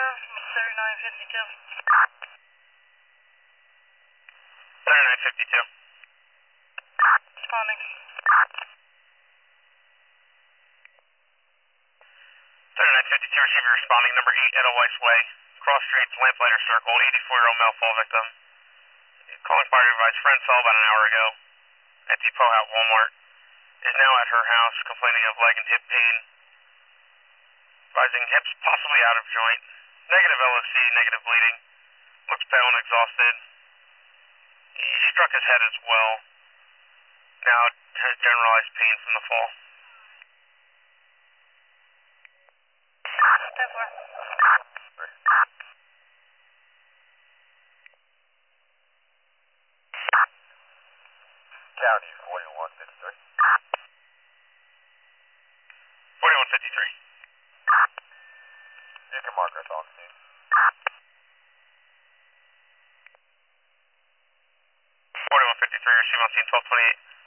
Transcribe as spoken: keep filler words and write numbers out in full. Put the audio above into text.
thirty-nine fifty-two. thirty-nine fifty-two. Responding. thirty-nine fifty-two, receiver responding, number eight, Edelweiss Way, Cross Streets, Lamplighter Circle, eighty-four-year-old male fall victim. Calling fire advice, friend fell about an hour ago at Depot at Walmart. Is now at her house complaining of leg and hip pain. Rising hips possibly out of joint. Negative L O C, negative bleeding. Looks pale and exhausted. He struck his head as well. Now has generalized pain from the fall. ten four. County forty-one fifty-three. forty-one fifty-three. You can mark our talk scene. forty-one fifty-three, receive on scene twelve twenty-eight.